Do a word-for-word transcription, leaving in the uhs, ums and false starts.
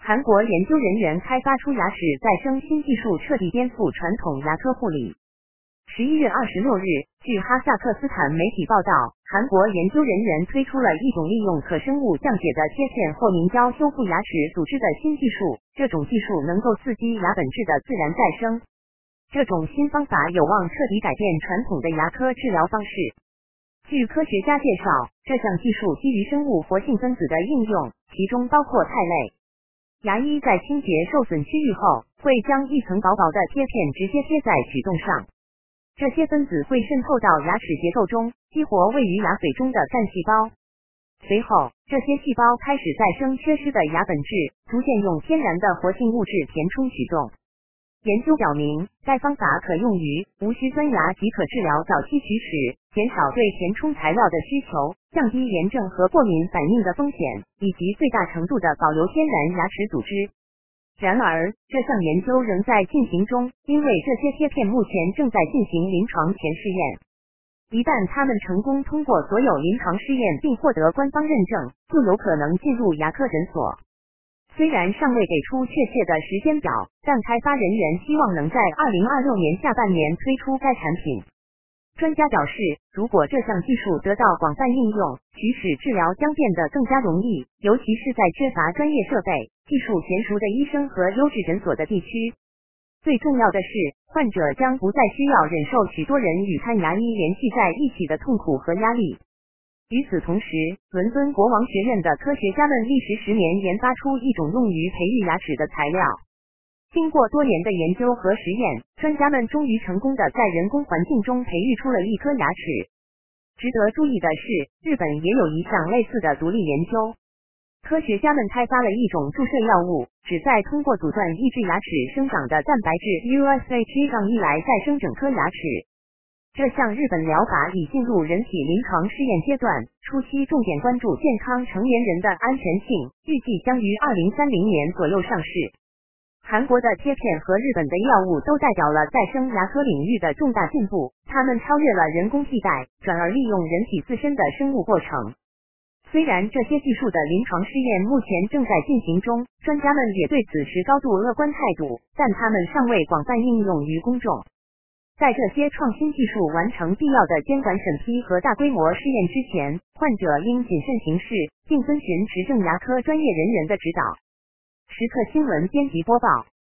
韩国研究人员开发出牙齿再生新技术，彻底颠覆传统牙科护理。十一月二十六日，据哈萨克斯坦媒体报道，韩国研究人员推出了一种利用可生物降解的贴片或凝胶修复牙齿组织的新技术，这种技术能够刺激牙本质的自然再生。这种新方法有望彻底改变传统的牙科治疗方式。据科学家介绍，这项技术基于生物活性分子的应用，其中包括肽类。牙医在清洁受损区域后，会将一层薄薄的贴片直接贴在举动上。这些分子会渗透到牙齿结构中，激活位于牙髓中的干细胞。随后，这些细胞开始再生缺失的牙本质，逐渐用天然的活性物质填充举动。研究表明，该方法可用于无需钻牙即可治疗早期龋齿，减少对填充材料的需求，降低炎症和过敏反应的风险，以及最大程度的保留天然牙齿组织。然而，这项研究仍在进行中，因为这些贴片目前正在进行临床前试验。一旦它们成功通过所有临床试验并获得官方认证，就有可能进入牙科诊所。虽然尚未给出确切的时间表，但开发人员希望能在二零二六年下半年推出该产品。专家表示，如果这项技术得到广泛应用，龋齿治疗将变得更加容易，尤其是在缺乏专业设备、技术娴熟的医生和优质诊所的地区。最重要的是，患者将不再需要忍受许多人与看牙医联系在一起的痛苦和压力。与此同时，伦敦国王学院的科学家们历时十年研发出一种用于培育牙齿的材料。经过多年的研究和实验，专家们终于成功的在人工环境中培育出了一颗牙齿。值得注意的是，日本也有一项类似的独立研究。科学家们开发了一种注射药物，旨在通过阻断抑制牙齿生长的蛋白质 U S H 让一来再生整颗牙齿。这项日本疗法已进入人体临床试验阶段，初期重点关注健康成年人的安全性，预计将于二零三零年左右上市。韩国的贴片和日本的药物都代表了再生牙科领域的重大进步，它们超越了人工替代，转而利用人体自身的生物过程。虽然这些技术的临床试验目前正在进行中，专家们也对此持高度乐观态度，但它们尚未广泛应用于公众。在这些创新技术完成必要的监管审批和大规模试验之前，患者应谨慎行事，并遵循持证牙科专业人员的指导。时刻新闻编辑播报。